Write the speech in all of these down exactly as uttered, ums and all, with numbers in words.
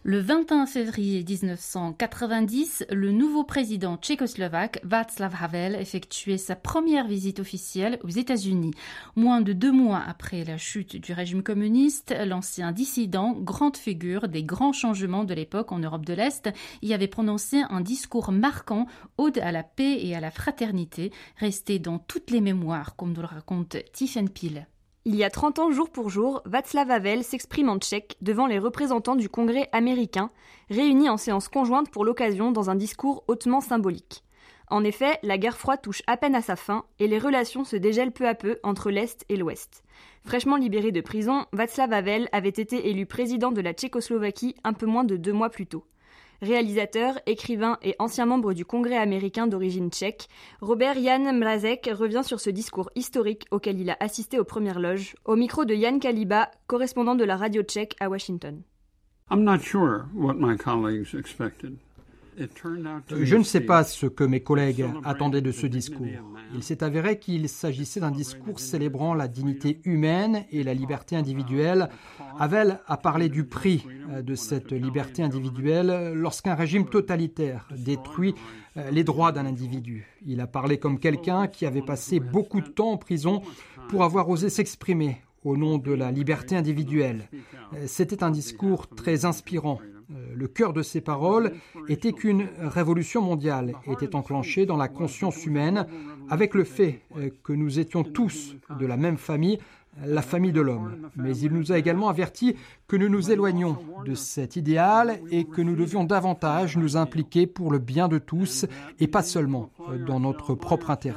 Le vingt et un février dix-neuf cent quatre-vingt-dix, le nouveau président tchécoslovaque Václav Havel effectuait sa première visite officielle aux États-Unis. Moins de deux mois après la chute du régime communiste, l'ancien dissident, grande figure des grands changements de l'époque en Europe de l'Est, y avait prononcé un discours marquant, ode à la paix et à la fraternité, resté dans toutes les mémoires, comme nous le raconte Tiffen Pil. Il y a trente ans jour pour jour, Václav Havel s'exprime en tchèque devant les représentants du Congrès américain, réunis en séance conjointe pour l'occasion dans un discours hautement symbolique. En effet, la guerre froide touche à peine à sa fin et les relations se dégèlent peu à peu entre l'Est et l'Ouest. Fraîchement libéré de prison, Václav Havel avait été élu président de la Tchécoslovaquie un peu moins de deux mois plus tôt. Réalisateur, écrivain et ancien membre du Congrès américain d'origine tchèque, Robert Jan Mrazek revient sur ce discours historique auquel il a assisté aux premières loges, au micro de Jan Kaliba, correspondant de la radio tchèque à Washington. I'm not sure what my colleagues expected. Je ne sais pas ce que mes collègues attendaient de ce discours. Il s'est avéré qu'il s'agissait d'un discours célébrant la dignité humaine et la liberté individuelle. Havel a parlé du prix de cette liberté individuelle lorsqu'un régime totalitaire détruit les droits d'un individu. Il a parlé comme quelqu'un qui avait passé beaucoup de temps en prison pour avoir osé s'exprimer au nom de la liberté individuelle. C'était un discours très inspirant. Le cœur de ses paroles était qu'une révolution mondiale était enclenchée dans la conscience humaine avec le fait que nous étions tous de la même famille, la famille de l'homme. Mais il nous a également averti que nous nous éloignions de cet idéal et que nous devions davantage nous impliquer pour le bien de tous et pas seulement dans notre propre intérêt.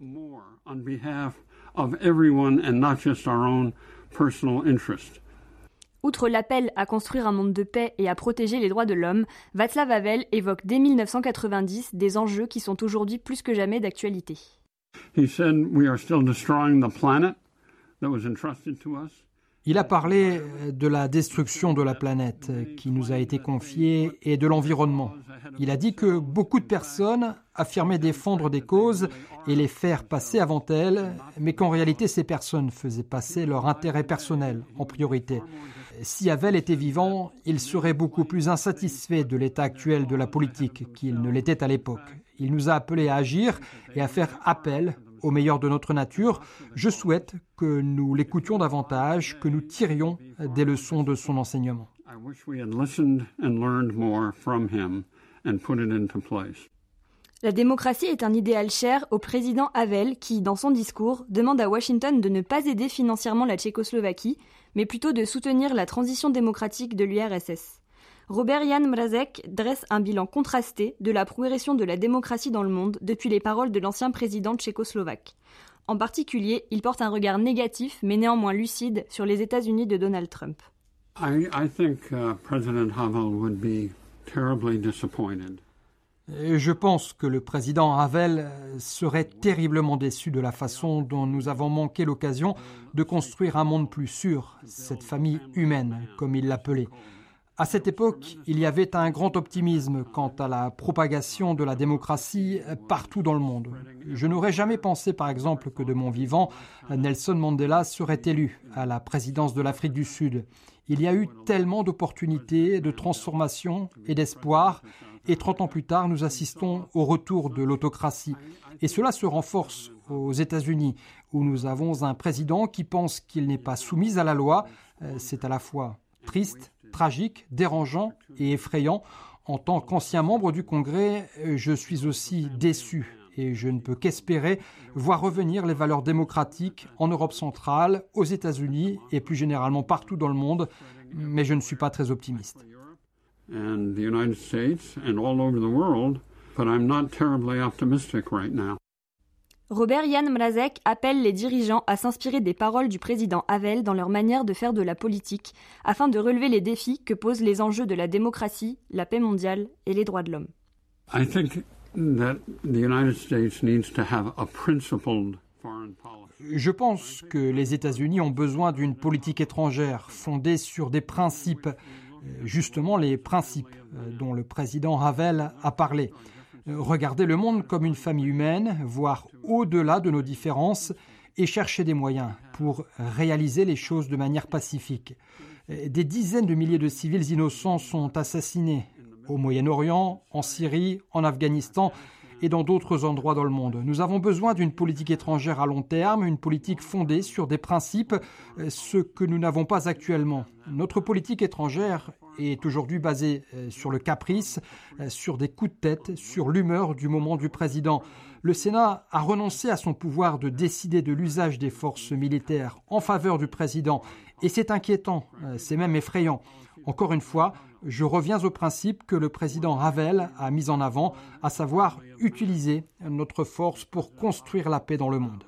Outre l'appel à construire un monde de paix et à protéger les droits de l'homme, Václav Havel évoque dès dix-neuf cent quatre-vingt-dix des enjeux qui sont aujourd'hui plus que jamais d'actualité. Il a parlé de la destruction de la planète qui nous a été confiée et de l'environnement. Il a dit que beaucoup de personnes affirmaient défendre des causes et les faire passer avant elles, mais qu'en réalité ces personnes faisaient passer leur intérêt personnel en priorité. Si Havel était vivant, il serait beaucoup plus insatisfait de l'état actuel de la politique qu'il ne l'était à l'époque. Il nous a appelés à agir et à faire appel au meilleur de notre nature. Je souhaite que nous l'écoutions davantage, que nous tirions des leçons de son enseignement. La démocratie est un idéal cher au président Havel qui, dans son discours, demande à Washington de ne pas aider financièrement la Tchécoslovaquie, mais plutôt de soutenir la transition démocratique de l'U R S S. Robert Jan Mrazek dresse un bilan contrasté de la progression de la démocratie dans le monde depuis les paroles de l'ancien président tchécoslovaque. En particulier, il porte un regard négatif, mais néanmoins lucide, sur les États-Unis de Donald Trump. I, I think uh, President Havel would be terribly disappointed. Je pense que le président Havel serait terriblement déçu de la façon dont nous avons manqué l'occasion de construire un monde plus sûr, cette famille humaine, comme il l'appelait. À cette époque, il y avait un grand optimisme quant à la propagation de la démocratie partout dans le monde. Je n'aurais jamais pensé, par exemple, que de mon vivant, Nelson Mandela serait élu à la présidence de l'Afrique du Sud. Il y a eu tellement d'opportunités, de transformations et d'espoir. Et trente ans plus tard, nous assistons au retour de l'autocratie. Et cela se renforce aux États-Unis, où nous avons un président qui pense qu'il n'est pas soumis à la loi. C'est à la fois triste, tragique, dérangeant et effrayant. En tant qu'ancien membre du Congrès, je suis aussi déçu. Et je ne peux qu'espérer voir revenir les valeurs démocratiques en Europe centrale, aux États-Unis et plus généralement partout dans le monde. Mais je ne suis pas très optimiste. And the United States and all over the world, but I'm not terribly optimistic right now. Robert Jan Mrazek appelle les dirigeants à s'inspirer des paroles du président Havel dans leur manière de faire de la politique, afin de relever les défis que posent les enjeux de la démocratie, la paix mondiale et les droits de l'homme. I think that the United States needs to have a principled foreign policy. Je pense que les États-Unis ont besoin d'une politique étrangère fondée sur des principes, justement les principes dont le président Havel a parlé. Regarder le monde comme une famille humaine, voir au-delà de nos différences et chercher des moyens pour réaliser les choses de manière pacifique. Des dizaines de milliers de civils innocents sont assassinés au Moyen-Orient, en Syrie, en Afghanistan et dans d'autres endroits dans le monde. Nous avons besoin d'une politique étrangère à long terme, une politique fondée sur des principes, ce que nous n'avons pas actuellement. Notre politique étrangère est aujourd'hui basée sur le caprice, sur des coups de tête, sur l'humeur du moment du président. Le Sénat a renoncé à son pouvoir de décider de l'usage des forces militaires en faveur du président. Et c'est inquiétant, c'est même effrayant. Encore une fois, je reviens au principe que le président Havel a mis en avant, à savoir utiliser notre force pour construire la paix dans le monde.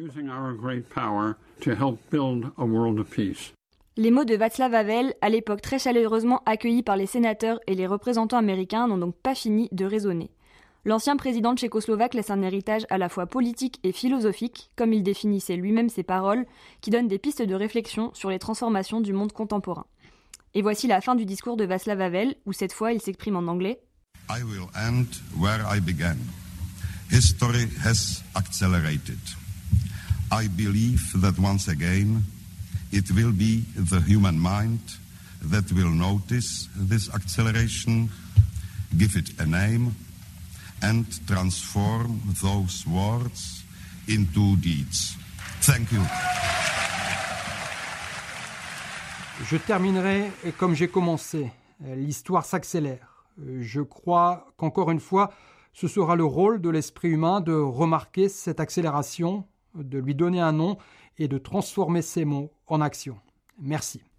Les mots de Václav Havel, à l'époque très chaleureusement accueillis par les sénateurs et les représentants américains, n'ont donc pas fini de résonner. L'ancien président tchécoslovaque laisse un héritage à la fois politique et philosophique, comme il définissait lui-même ses paroles, qui donnent des pistes de réflexion sur les transformations du monde contemporain. Et voici la fin du discours de Václav Havel, où cette fois il s'exprime en anglais. I will end where I began. History has accelerated. I believe that once again it will be the human mind that will notice this acceleration, give it a name, and transform those words into deeds. Thank you. Je terminerai comme j'ai commencé. L'histoire s'accélère. Je crois qu'encore une fois, ce sera le rôle de l'esprit humain de remarquer cette accélération, de lui donner un nom et de transformer ces mots en action. Merci.